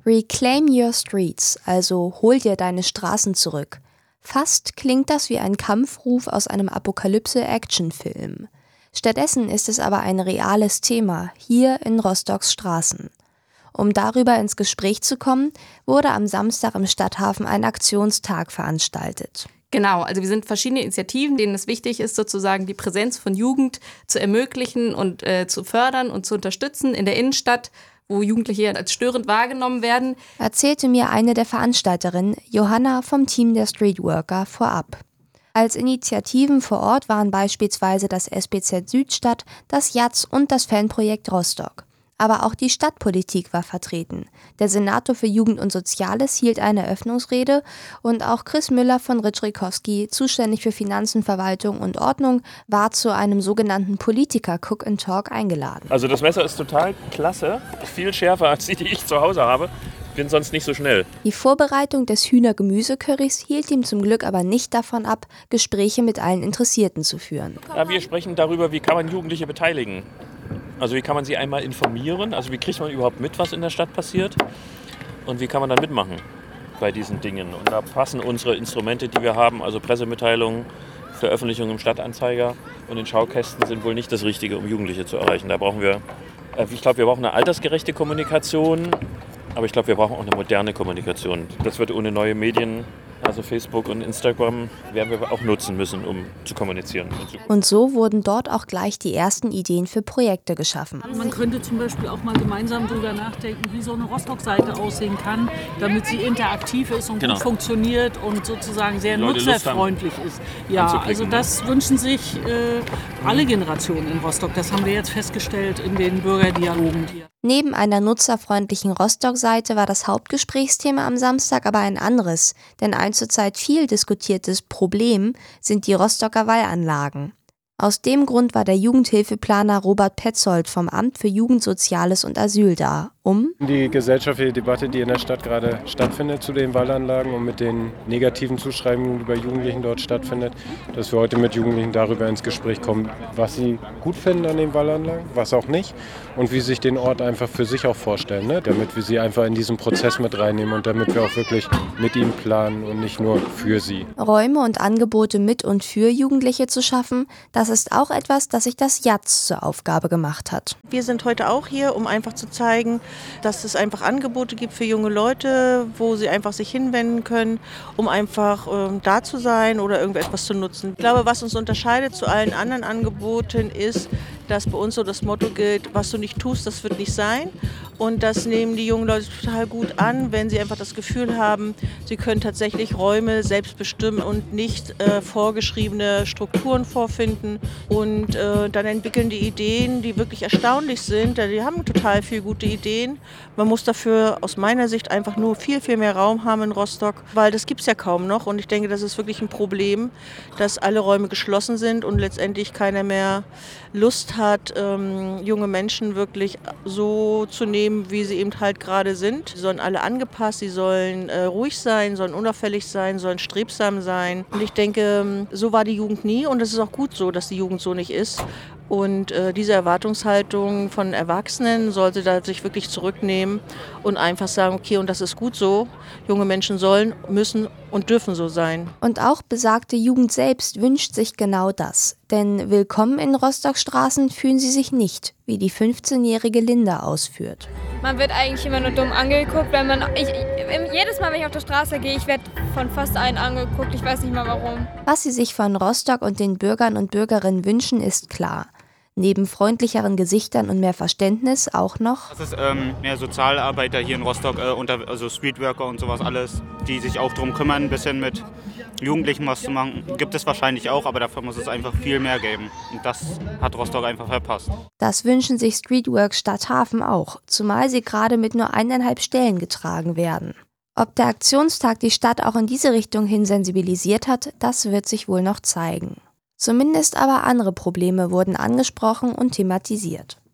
Reclaim your streets, also hol dir deine Straßen zurück. Fast klingt das wie ein Kampfruf aus einem Apokalypse-Actionfilm. Stattdessen ist es aber ein reales Thema, hier in Rostocks Straßen. Um darüber ins Gespräch zu kommen, wurde am Samstag im Stadthafen ein Aktionstag veranstaltet. Genau, also wir sind verschiedene Initiativen, denen es wichtig ist, sozusagen die Präsenz von Jugend zu ermöglichen und zu fördern und zu unterstützen in der Innenstadt, wo Jugendliche als störend wahrgenommen werden. Erzählte mir eine der Veranstalterinnen, Johanna vom Team der Streetworker, vorab. Als Initiativen vor Ort waren beispielsweise das SBZ Südstadt, das JAZ und das Fanprojekt Rostock. Aber auch die Stadtpolitik war vertreten. Der Senator für Jugend und Soziales hielt eine Eröffnungsrede und auch Chris Müller von Ritschrikowski, zuständig für Finanzen, Verwaltung und Ordnung, war zu einem sogenannten Politiker-Cook-and-Talk eingeladen. Also das Messer ist total klasse, viel schärfer als die ich zu Hause habe. Ich bin sonst nicht so schnell. Die Vorbereitung des Hühner-Gemüse-Currys hielt ihm zum Glück aber nicht davon ab, Gespräche mit allen Interessierten zu führen. Ja, wir sprechen darüber, wie kann man Jugendliche beteiligen. Also wie kann man sie einmal informieren, also wie kriegt man überhaupt mit, was in der Stadt passiert und wie kann man dann mitmachen bei diesen Dingen. Und da passen unsere Instrumente, die wir haben, also Pressemitteilungen, Veröffentlichungen im Stadtanzeiger und in Schaukästen sind wohl nicht das Richtige, um Jugendliche zu erreichen. Da brauchen wir, ich glaube, wir brauchen eine altersgerechte Kommunikation, aber ich glaube, wir brauchen auch eine moderne Kommunikation. Das wird ohne neue Medien, also Facebook und Instagram, werden wir auch nutzen müssen, um zu kommunizieren. Und so wurden dort auch gleich die ersten Ideen für Projekte geschaffen. Man könnte zum Beispiel auch mal gemeinsam darüber nachdenken, wie so eine Rostock-Seite aussehen kann, damit sie interaktiv ist und gut funktioniert und sozusagen sehr nutzerfreundlich ist. Ja, also das wünschen sich alle Generationen in Rostock. Das haben wir jetzt festgestellt in den Bürgerdialogen hier. Neben einer nutzerfreundlichen Rostock-Seite war das Hauptgesprächsthema am Samstag aber ein anderes, denn ein zurzeit viel diskutiertes Problem sind die Rostocker Wallanlagen. Aus dem Grund war der Jugendhilfeplaner Robert Petzold vom Amt für Jugend, Soziales und Asyl da, um die gesellschaftliche Debatte, die in der Stadt gerade stattfindet zu den Wallanlagen und mit den negativen Zuschreibungen, die bei Jugendlichen dort stattfindet, dass wir heute mit Jugendlichen darüber ins Gespräch kommen, was sie gut finden an den Wallanlagen, was auch nicht und wie sie sich den Ort einfach für sich auch vorstellen, ne? Damit wir sie einfach in diesen Prozess mit reinnehmen und damit wir auch wirklich mit ihnen planen und nicht nur für sie. Räume und Angebote mit und für Jugendliche zu schaffen, das ist auch etwas, das sich das JAZ zur Aufgabe gemacht hat. Wir sind heute auch hier, um einfach zu zeigen, dass es einfach Angebote gibt für junge Leute, wo sie einfach sich hinwenden können, um einfach da zu sein oder irgendetwas zu nutzen. Ich glaube, was uns unterscheidet zu allen anderen Angeboten ist, dass bei uns so das Motto gilt, was du nicht tust, das wird nicht sein. Und das nehmen die jungen Leute total gut an, wenn sie einfach das Gefühl haben, sie können tatsächlich Räume selbst bestimmen und nicht vorgeschriebene Strukturen vorfinden. Und dann entwickeln die Ideen, die wirklich erstaunlich sind. Die haben total viele gute Ideen. Man muss dafür aus meiner Sicht einfach nur viel, viel mehr Raum haben in Rostock, weil das gibt es ja kaum noch. Und ich denke, das ist wirklich ein Problem, dass alle Räume geschlossen sind und letztendlich keiner mehr Lust hat, junge Menschen wirklich so zu nehmen, wie sie eben halt gerade sind. Sie sollen alle angepasst, sie sollen ruhig sein, sollen unauffällig sein, sollen strebsam sein. Und ich denke, so war die Jugend nie und es ist auch gut so, dass die Jugend so nicht ist. Und diese Erwartungshaltung von Erwachsenen sollte da sich wirklich zurücknehmen und einfach sagen, okay, und das ist gut so. Junge Menschen sollen, müssen und dürfen so sein. Und auch besagte Jugend selbst wünscht sich genau das. Denn willkommen in Rostockstraßen fühlen sie sich nicht, wie die 15-jährige Linda ausführt. Man wird eigentlich immer nur dumm angeguckt, wenn man... jedes Mal, wenn ich auf der Straße gehe, ich werde von fast allen angeguckt. Ich weiß nicht mal warum. Was sie sich von Rostock und den Bürgern und Bürgerinnen wünschen, ist klar. Neben freundlicheren Gesichtern und mehr Verständnis auch noch... Das ist mehr Sozialarbeiter hier in Rostock, also Streetworker und sowas alles, die sich auch darum kümmern, ein bisschen mit Jugendlichen was zu machen. Gibt es wahrscheinlich auch, aber dafür muss es einfach viel mehr geben. Und das hat Rostock einfach verpasst. Das wünschen sich Streetworks Stadthafen auch, zumal sie gerade mit nur 1,5 Stellen getragen werden. Ob der Aktionstag die Stadt auch in diese Richtung hin sensibilisiert hat, das wird sich wohl noch zeigen. Zumindest aber andere Probleme wurden angesprochen und thematisiert.